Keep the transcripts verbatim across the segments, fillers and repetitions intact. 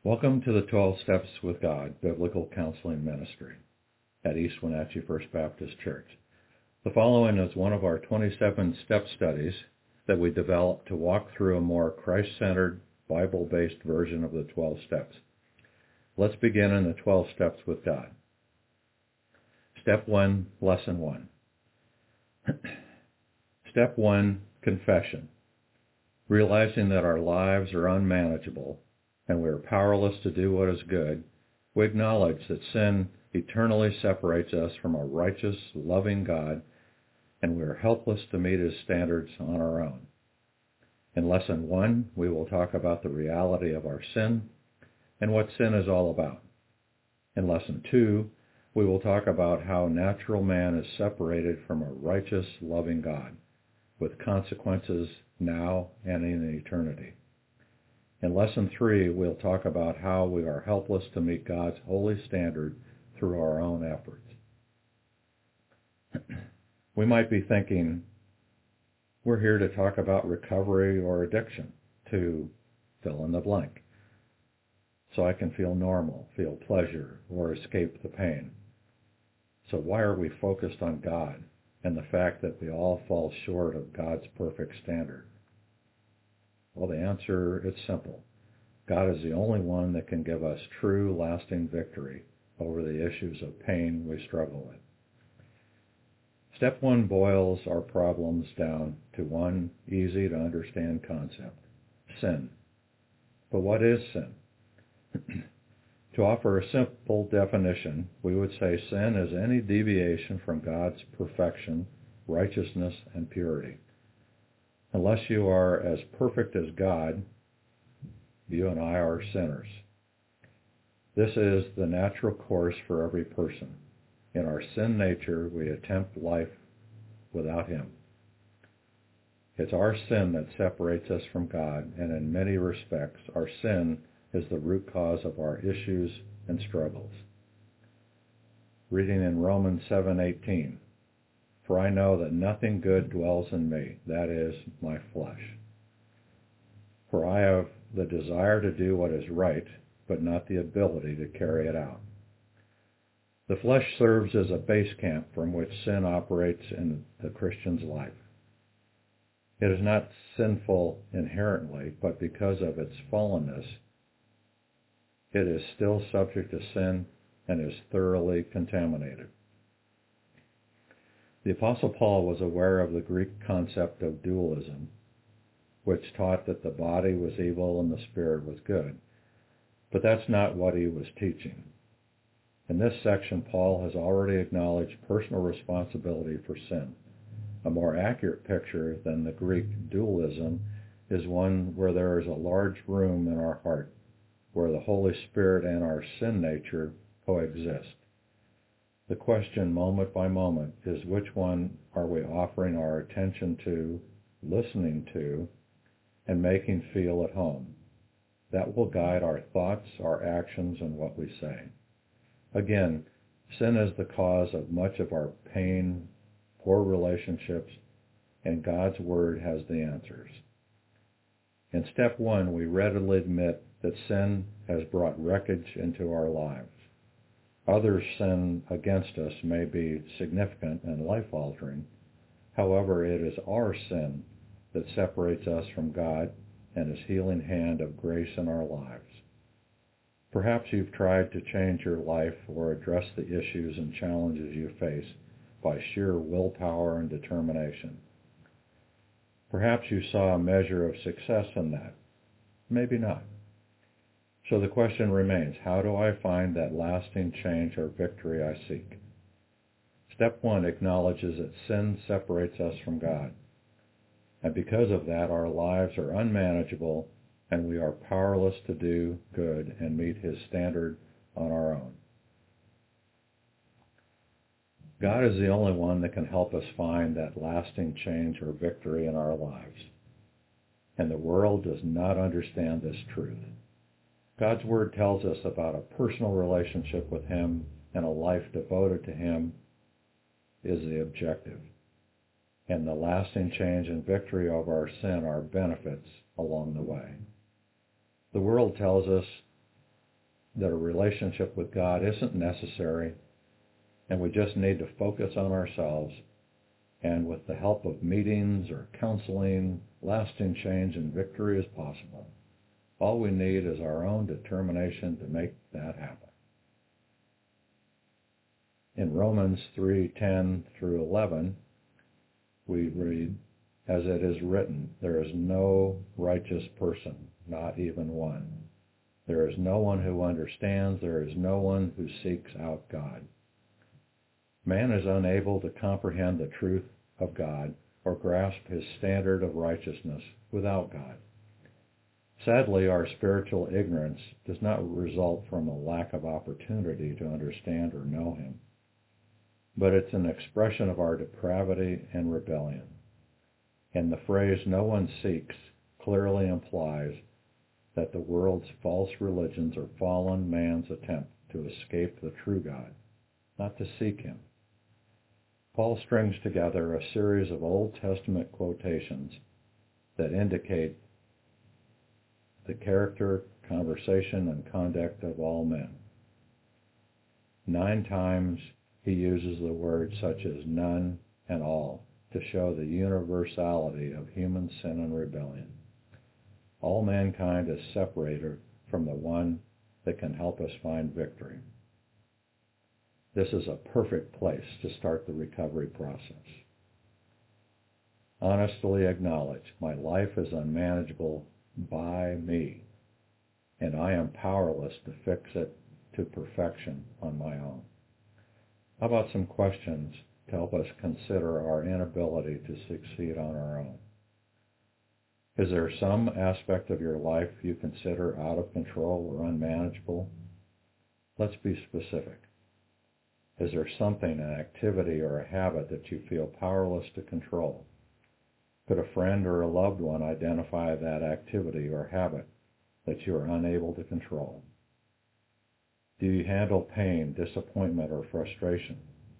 Welcome to the twelve Steps with God Biblical Counseling Ministry at East Wenatchee First Baptist Church. The following is one of our twenty-seven step studies that we developed to walk through a more Christ-centered, Bible-based version of the twelve steps. Let's begin in the twelve steps with God. Step one, Lesson one. Step one, Confession. Realizing that our lives are unmanageable and we are powerless to do what is good, we acknowledge that sin eternally separates us from a righteous, loving God, and we are helpless to meet His standards on our own. In Lesson one, we will talk about the reality of our sin and what sin is all about. In Lesson two, we will talk about how natural man is separated from a righteous, loving God, with consequences now and in eternity. In Lesson three, we'll talk about how we are helpless to meet God's holy standard through our own efforts. We might be thinking, we're here to talk about recovery or addiction, to fill in the blank, so I can feel normal, feel pleasure, or escape the pain. So why are we focused on God and the fact that we all fall short of God's perfect standard? Well, the answer is simple. God is the only one that can give us true, lasting victory over the issues of pain we struggle with. Step one boils our problems down to one easy-to-understand concept: sin. But what is sin? To offer a simple definition, we would say sin is any deviation from God's perfection, righteousness, and purity. Unless you are as perfect as God, you and I are sinners. This is the natural course for every person. In our sin nature, we attempt life without Him. It's our sin that separates us from God, and in many respects, our sin is the root cause of our issues and struggles. Reading in Romans seven eighteen. For I know that nothing good dwells in me, that is, my flesh. For I have the desire to do what is right, but not the ability to carry it out. The flesh serves as a base camp from which sin operates in the Christian's life. It is not sinful inherently, but because of its fallenness, it is still subject to sin and is thoroughly contaminated. The Apostle Paul was aware of the Greek concept of dualism, which taught that the body was evil and the spirit was good. But that's not what he was teaching. In this section, Paul has already acknowledged personal responsibility for sin. A more accurate picture than the Greek dualism is one where there is a large room in our heart, where the Holy Spirit and our sin nature coexist. The question moment by moment is, which one are we offering our attention to, listening to, and making feel at home? That will guide our thoughts, our actions, and what we say. Again, sin is the cause of much of our pain, poor relationships, and God's Word has the answers. In step one, we readily admit that sin has brought wreckage into our lives. Others' sin against us may be significant and life-altering. However, it is our sin that separates us from God and His healing hand of grace in our lives. Perhaps you've tried to change your life or address the issues and challenges you face by sheer willpower and determination. Perhaps you saw a measure of success in that. Maybe not. So the question remains, how do I find that lasting change or victory I seek? Step one acknowledges that sin separates us from God. And because of that, our lives are unmanageable and we are powerless to do good and meet His standard on our own. God is the only one that can help us find that lasting change or victory in our lives. And the world does not understand this truth. God's Word tells us about a personal relationship with Him, and a life devoted to Him is the objective. And the lasting change and victory over our sin are benefits along the way. The world tells us that a relationship with God isn't necessary, and we just need to focus on ourselves, and with the help of meetings or counseling, lasting change and victory is possible. All we need is our own determination to make that happen. In Romans three ten through eleven, we read, "As it is written, there is no righteous person, not even one. There is no one who understands, there is no one who seeks out God." Man is unable to comprehend the truth of God or grasp his standard of righteousness without God. Sadly, our spiritual ignorance does not result from a lack of opportunity to understand or know him, but it's an expression of our depravity and rebellion. And the phrase "no one seeks" clearly implies that the world's false religions are fallen man's attempt to escape the true God, not to seek him. Paul strings together a series of Old Testament quotations that indicate the character, conversation, and conduct of all men. Nine times he uses the words such as none and all to show the universality of human sin and rebellion. All mankind is separated from the one that can help us find victory. This is a perfect place to start the recovery process. Honestly acknowledge, my life is unmanageable by me, and I am powerless to fix it to perfection on my own. How about some questions to help us consider our inability to succeed on our own? Is there some aspect of your life you consider out of control or unmanageable? Let's be specific. Is there something, an activity or a habit that you feel powerless to control? Could a friend or a loved one identify that activity or habit that you are unable to control? Do you handle pain, disappointment, or frustration?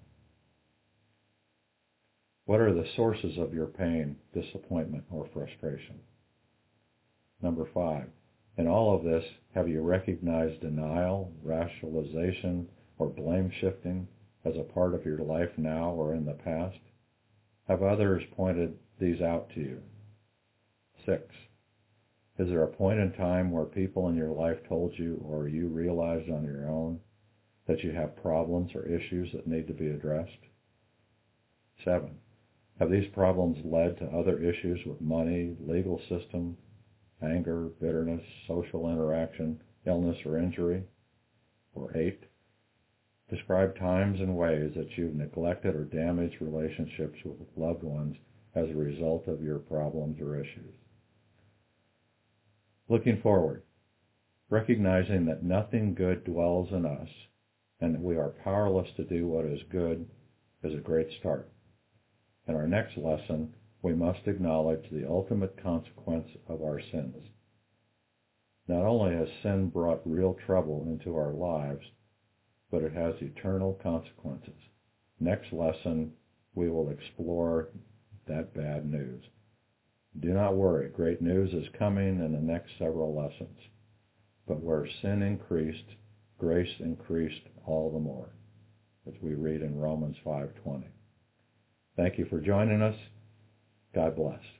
What are the sources of your pain, disappointment, or frustration? Number five, in all of this, have you recognized denial, rationalization, or blame shifting as a part of your life now or in the past? Have others pointed these out to you? Six, is there a point in time where people in your life told you or you realized on your own that you have problems or issues that need to be addressed? Seven, have these problems led to other issues with money, legal system, anger, bitterness, social interaction, illness, or injury? Or eight, describe times and ways that you've neglected or damaged relationships with loved ones as a result of your problems or issues. Looking forward, recognizing that nothing good dwells in us and that we are powerless to do what is good is a great start. In our next lesson, we must acknowledge the ultimate consequence of our sins. Not only has sin brought real trouble into our lives, but it has eternal consequences. Next lesson, we will explore that bad news. Do not worry, great news is coming in the next several lessons. But where sin increased, grace increased all the more, as we read in Romans five twenty. Thank you for joining us. God bless.